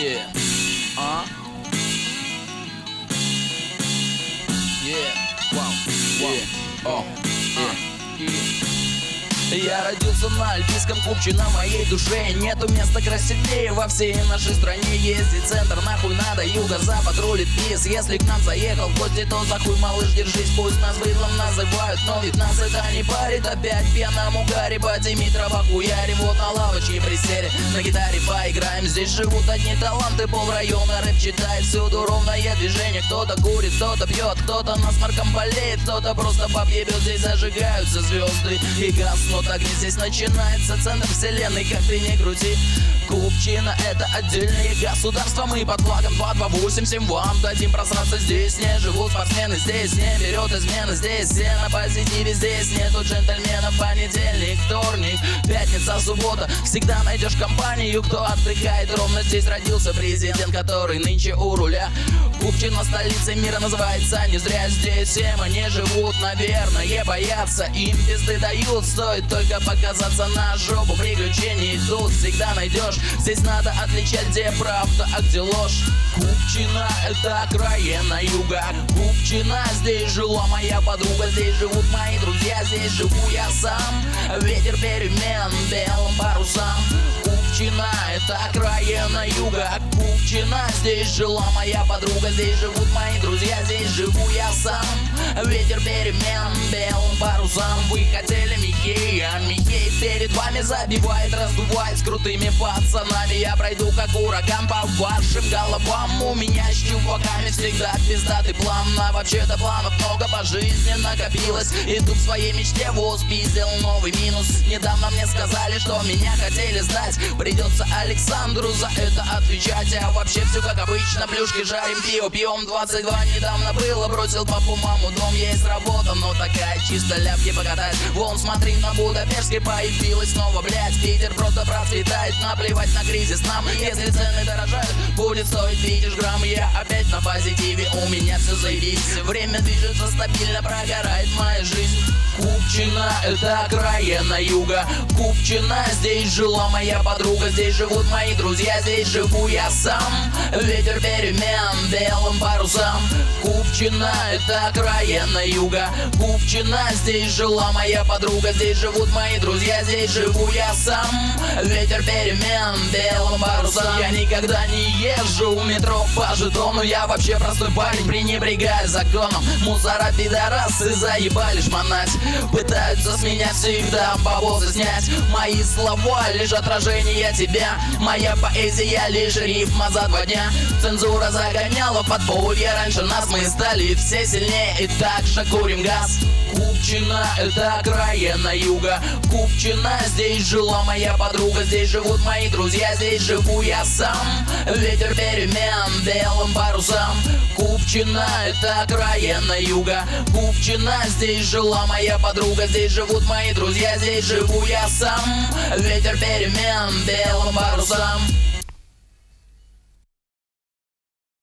Yeah. Yeah. Wow. Yeah. Oh. Yeah. Я родился на Альпийском Купчино, на моей душе нету места красивее во всей нашей стране. Ездить центр, нахуй надо, юго-запад рулит бис. Если к нам заехал в гости, то за хуй, малыш, держись. Пусть нас быдлом называют, но ведь нас это не парит. Опять в пьяном угаре по Димитрова хуярим. Вот на лавочке присели, на гитаре поиграем. Здесь живут одни таланты, полрайона рэп читает. Всюду ровное движение, кто-то курит, кто-то пьет, кто-то насморком болеет, кто-то просто побьебет. Здесь зажигаются звезды и гаснут огни. Здесь начинается центр вселенной, как ты не крути. Купчино — это отдельное государство. Мы под флагом 228, всем вам дадим просраться. Здесь не живут спортсмены, здесь не берет измены. Здесь все на позитиве, здесь нету джентльменов. Понедельник, вторник, пятница, суббота. Всегда найдешь компанию, кто отдыхает. Ровно здесь родился президент, который нынче у руля. Купчино столицей мира называется не зря. Здесь все они живут, наверное, боятся. Им пизды дают, стоит только показаться на жопу. Приключения идут, всегда найдешь. Здесь надо отличать, где правда, а где ложь. Купчино — это окраина юга. Купчино — здесь жила моя подруга. Здесь живут мои друзья, здесь живу я сам. Ветер перемен белым парусам. Купчино — это окраина юга. Купчино — здесь жила моя подруга. Здесь живут мои друзья, здесь живу я сам. Ветер перемен белым парусам. Вы хотели Михея, а Михей перед вами забивает, раздувает с крутыми пацанами. Я пройду как ураган по вашим головам. У меня с чуваками всегда пиздатый план. А вообще-то планов много по жизни накопилось. Иду к своей мечте, воз пиздил новый минус. Недавно мне сказали, что меня хотели сдать. Придется Александру за это отвечать. А вообще все как обычно, плюшки жарим, пиво пьем. 22 недавно было, бросил папу, маму, дом, есть работа, но такая чисто ляпки покатать. Вон смотри, на Будапештской появилась снова, блять. Питер просто процветает, наплевать на кризис нам. Если цены дорожают, будет стоить 50 грамм. Я опять на позитиве, у меня все заебись. Время движется стабильно, прогорает моя жизнь. Купчино — это окраина юга. Купчино — здесь жила моя подруга. Здесь живут мои друзья, здесь живу я сам. Ветер перемен белым парусам. Купчино — это окраина юга. Купчино — здесь жила моя подруга. Здесь живут мои друзья, здесь живу я сам. Ветер перемен белым парусам. Я никогда не езжу в метро по жетону. Я вообще простой парень, пренебрегая законом. Мусора, пидорасы заебали шмонать. Пытаются с меня всегда бабосы снять. Мои слова лишь отражение тебя. Моя поэзия лишь рифма за 2 дня. Цензура загоняла в подполье раньше нас. Мы стали все сильнее и так же курим газ. Купчино — это окраина юга. Купчино — здесь жила моя подруга. Здесь живут мои друзья, здесь живу я сам. Ветер перемен белым парусам. Купчино — это окраина юга. Купчино — здесь жила моя подруга. Здесь живут мои друзья, здесь живу я сам. Ветер перемен белым парусам.